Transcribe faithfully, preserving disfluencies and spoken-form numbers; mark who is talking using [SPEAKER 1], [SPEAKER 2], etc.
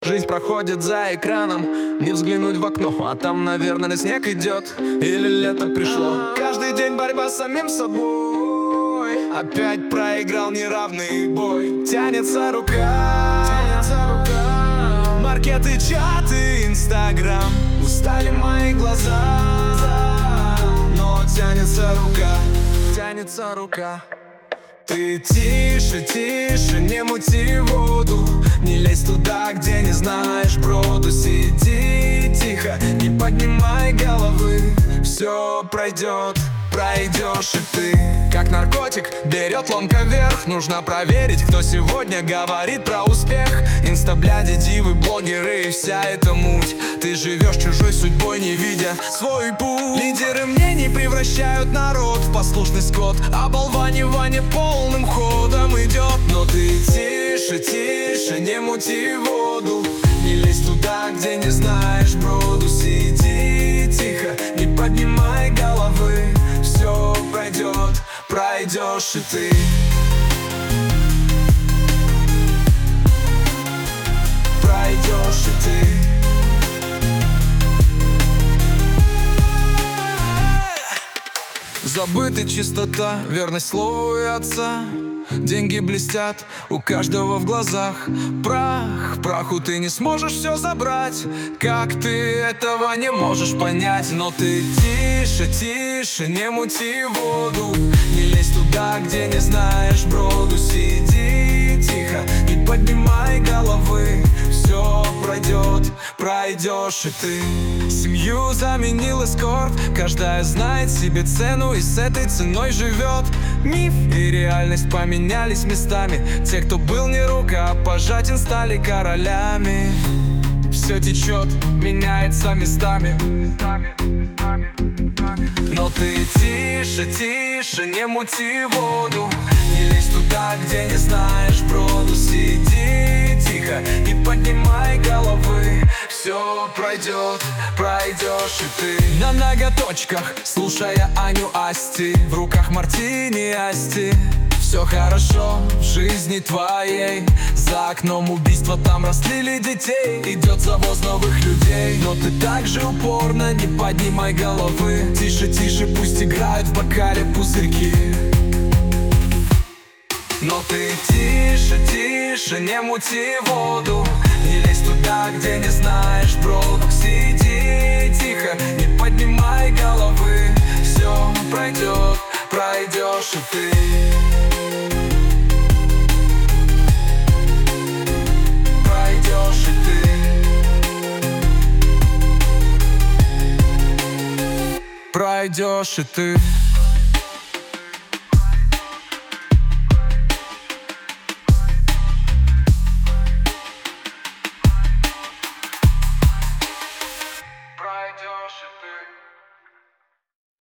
[SPEAKER 1] Жизнь проходит за экраном, не взглянуть в окно, а там, наверное, снег идет или лето пришло. Каждый день борьба с самим собой, опять проиграл неравный бой. Тянется рука, тянется рука. Маркеты, чаты, инстаграм. Устали мои глаза, но тянется рука, тянется рука. Ты тише, тише, не мути воду, не лезь туда, где не знаешь броду. Сиди тихо, не поднимай головы, все пройдет, пройдешь и ты. Как наркотик берет ломка вверх, нужно проверить, кто сегодня говорит про успех. Инстабляди, дивы, блогеры и вся эта муть. Ты живешь чужой судьбой, не видя свой путь. Лидеры мнений превращают народ в послушный скот. Оболванивание полным ходом идет. Но ты тише, тише, не мути воду, не лезь туда, где не знаешь броду. Сиди тихо, не поднимай головы, все пройдет, пройдешь и ты. Пройдешь и ты. Забыта чистота, верность слову и отца. Деньги блестят у каждого в глазах. Прах, праху ты не сможешь все забрать. Как ты этого не можешь понять? Но ты тише, тише, не мути воду, не лезь туда, где не знаешь броду. Сиди тихо, не поднимай головы, все пройдет, пройдешь и ты. Семью заменил эскорт, каждая знает себе цену и с этой ценой живет. Миф и реальность поменялись местами. Те, кто был не рукопожатен, стали королями. Все течет, меняется местами. Но ты тише, тише, не мути воду, не лезь туда, где не знаешь броду. Сиди тихо, не поднимай головы, все пройдет, пройдешь и ты. На ноготочках, слушая Аню Асти, в руках мартини Асти. Все хорошо в жизни твоей, за окном убийства, там растлили детей. Идет завоз новых людей, но ты так же упорно не поднимай головы. Тише, тише, пусть играют в бокале пузырьки. Но ты тише, тише, не мути воду, не лезь туда, где не знаешь броду. Сиди тихо, не поднимай головы, все пройдет, пройдешь и ты. Пройдешь и ты. Пройдешь и ты.